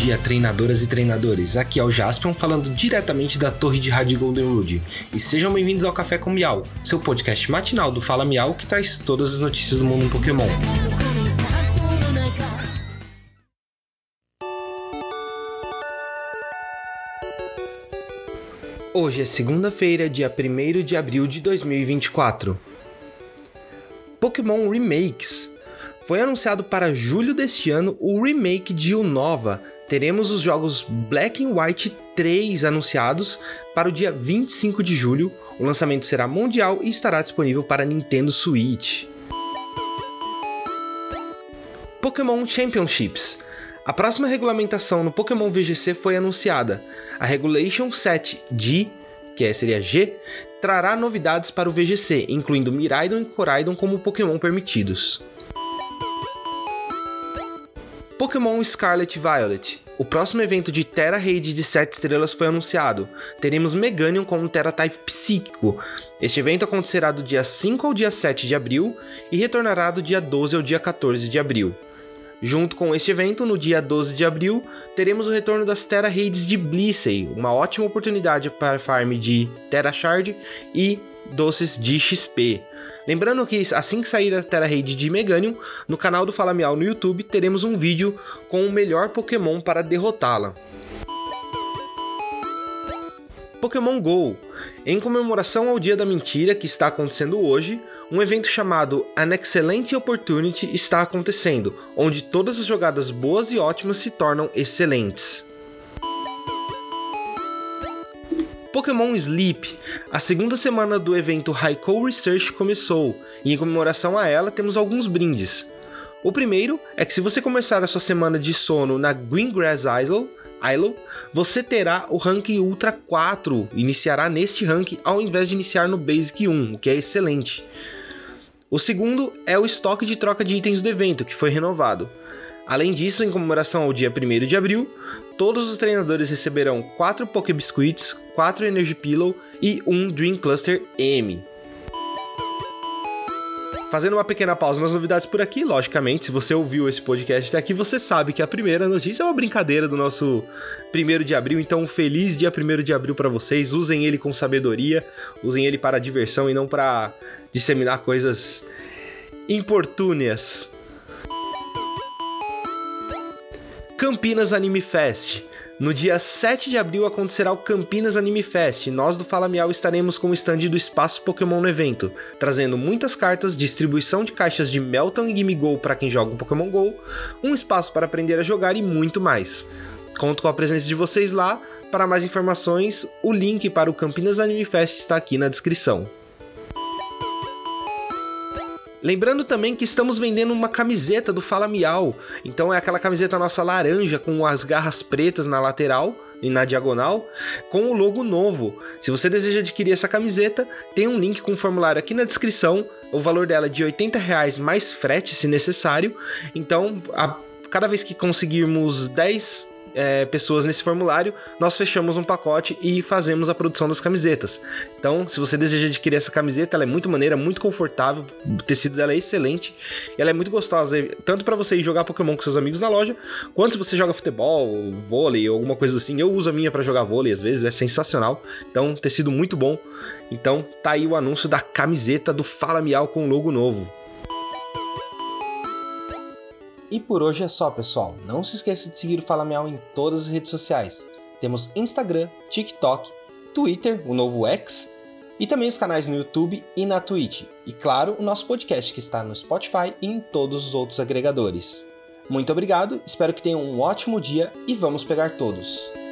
dia, treinadoras e treinadores. Aqui é o Jaspion falando diretamente da torre de rádio Goldenwood. E sejam bem-vindos ao Café com Miau, seu podcast matinal do Fala Miau que traz todas as notícias do mundo Pokémon. Hoje é segunda-feira, dia 1º de abril de 2024. Pokémon Remakes. Foi anunciado para julho deste ano o remake de Unova. Teremos os jogos Black and White 3 anunciados para o dia 25 de julho. O lançamento será mundial e estará disponível para Nintendo Switch. Pokémon Championships. A próxima regulamentação no Pokémon VGC foi anunciada. A Regulation 7G, seria G, trará novidades para o VGC, incluindo Miraidon e Koraidon como Pokémon permitidos. Pokémon Scarlet Violet. O próximo evento de Tera Raid de 7 estrelas foi anunciado. Teremos Meganium com um Tera Type psíquico. Este evento acontecerá do dia 5 ao dia 7 de abril e retornará do dia 12 ao dia 14 de abril. Junto com este evento, no dia 12 de abril, teremos o retorno das Tera Raids de Blissey, uma ótima oportunidade para farm de Tera Shard e doces de XP. Lembrando que assim que sair a Tera Raid de Meganium, no canal do Fala Miau no YouTube, teremos um vídeo com o melhor Pokémon para derrotá-la. Pokémon GO. Em comemoração ao Dia da Mentira, que está acontecendo hoje, um evento chamado An Excellent Opportunity está acontecendo, onde todas as jogadas boas e ótimas se tornam excelentes. Pokémon Sleep. A segunda semana do evento Raikou Research começou, e em comemoração a ela temos alguns brindes. O primeiro é que se você começar a sua semana de sono na Greengrass Isle, você terá o Rank Ultra 4, iniciará neste rank ao invés de iniciar no Basic 1, o que é excelente. O segundo é o estoque de troca de itens do evento, que foi renovado. Além disso, em comemoração ao dia 1º de abril, todos os treinadores receberão 4 Pokébiscuits, 4 Energy Pillow e 1 Dream Cluster M. Fazendo uma pequena pausa nas novidades por aqui, logicamente, se você ouviu esse podcast até aqui, você sabe que a primeira notícia é uma brincadeira do nosso 1º de abril, então um feliz dia 1º de abril para vocês, usem ele com sabedoria, usem ele para diversão e não para disseminar coisas importúneas. Campinas Anime Fest. No dia 7 de abril acontecerá o Campinas Anime Fest e nós do Fala Miau estaremos com o stand do Espaço Pokémon no evento, trazendo muitas cartas, distribuição de caixas de Meltan e Gimmighoul para quem joga o Pokémon GO, um espaço para aprender a jogar e muito mais. Conto com a presença de vocês lá. Para mais informações, o link para o Campinas Anime Fest está aqui na descrição. Lembrando também que estamos vendendo uma camiseta do Fala Miau, então é aquela camiseta nossa laranja com as garras pretas na lateral e na diagonal, com o logo novo. Se você deseja adquirir essa camiseta, tem um link com um formulário aqui na descrição, o valor dela é de R$80 mais frete se necessário, então cada vez que conseguirmos 10 pessoas nesse formulário, nós fechamos um pacote e fazemos a produção das camisetas. Então, se você deseja adquirir essa camiseta, ela é muito maneira, muito confortável, o tecido dela é excelente, ela é muito gostosa, tanto para você ir jogar Pokémon com seus amigos na loja, quanto se você joga futebol, vôlei ou alguma coisa assim. Eu uso a minha para jogar vôlei às vezes, é sensacional, então tecido muito bom. Então tá aí o anúncio da camiseta do Fala Miau com o logo novo. E por hoje é só, pessoal. Não se esqueça de seguir o Fala Miau em todas as redes sociais. Temos Instagram, TikTok, Twitter, o novo X, e também os canais no YouTube e na Twitch. E claro, o nosso podcast que está no Spotify e em todos os outros agregadores. Muito obrigado, espero que tenham um ótimo dia e vamos pegar todos!